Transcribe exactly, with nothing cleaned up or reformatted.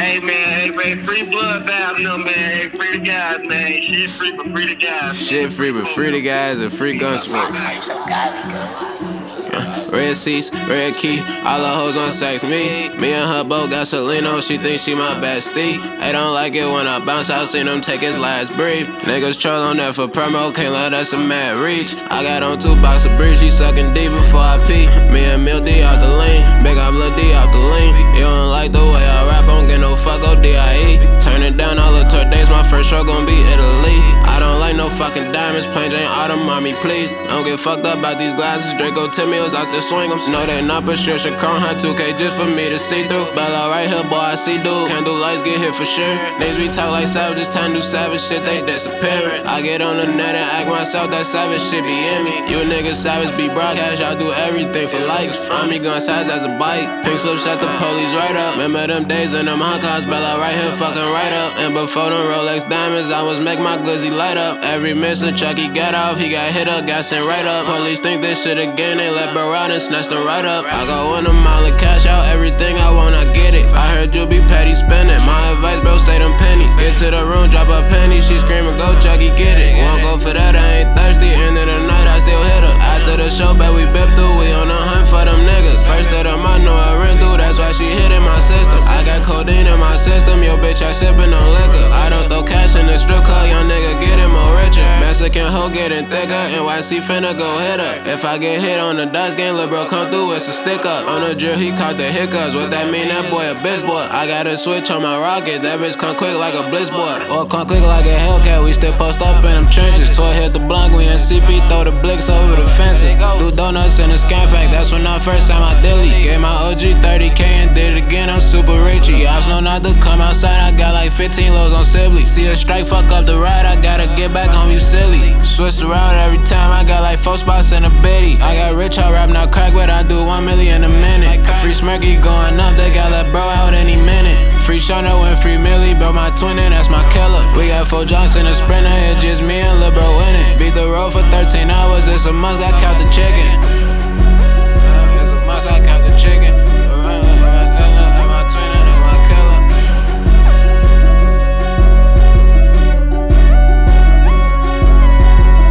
Hey man, hey man, free Bloodbath, no man. Hey, free the guys, man. Shit free, but free the guys. Shit free, but free the guys and free Gunsmoke. Yeah. Red seats, red key, all the hoes on sex me. Me and her both got Selena, she thinks she my bestie. They don't like it when I bounce, I seen them take his last breath. Niggas troll on that for promo, can't let us a mad reach. I got on two box of bridge, she sucking deep before I pee. Me and Mil D out the lane, big up Lil D out the lane. You don't like the way I rap, I don't get no fuck, O D I E. Turn it down all the tour days, my first show gon' be Italy. I don't like no fucking diamonds, plain Jane Autumn, mommy please. Don't get fucked up about these glasses, Draco Timmy was out there swing 'em. No they not, but sure should crown her two K just for me to see through. Bella right here, boy I see dude, candle lights get hit for sure. Niggas we talk like savages, time to do savage shit, they disappearing. I get on the net and act myself, that savage shit be in me. You niggas savage be broadcast, y'all do everything for likes. Army gun size as a bike, pink slip shut the police right up. Remember them days in them hot cars, Bella right here fucking right up. And before them Rolex diamonds, I was make my glizzy light up. Every missing Chucky got off, he got hit up, got sent right up. Police think this shit again, they let bro out and snatch them right up. I go in a mile and cash out everything I want, I get it. I heard you be petty spending, my advice bro say them pennies. Get to the room, drop a penny, she screaming go Chucky get it. Won't go for that, I ain't thirsty, end of the night I still hit her. After the show, bet we bip through, we on a hunt for them niggas. First of the month, know I ran through, that's why she hit in my system. I got codeine in my system, yo bitch I sippin' on liquor. I don't throw cash in the strip club, young nigga getting more richer. Mexican hoe getting thicker, N Y C finna go hit her. If I get hit on the dice game, lil' bro come through, it's a stick up. On the drill, he caught the hiccups, what that mean? That boy a bitch boy. I got a switch on my rocket, that bitch come quick like a blitz boy. Or come quick like a Hellcat, we still post up in them trenches. Toy hit the block, we in C P, throw the blicks over the fences. Do donuts in a scan pack, that's when I first time I dilly. Gave my O G thirty K and did it again, I'm super richy. I know not to come outside, I got like fifteen lows on Sibley. See a strike, fuck up the ride, I gotta get back home, you silly. Switch around every time, I got like four spots in a bitty. I got rich, I rap, not crack, but I do one million a minute. Free Smirky going up, they got let bro out any minute. Free Shona and free Millie, bro my twin and that's my killer. We got four junks in a sprinter, it's just me and lil' bro winning. Beat the road for thirteen hours, it's a month, I count the chicken.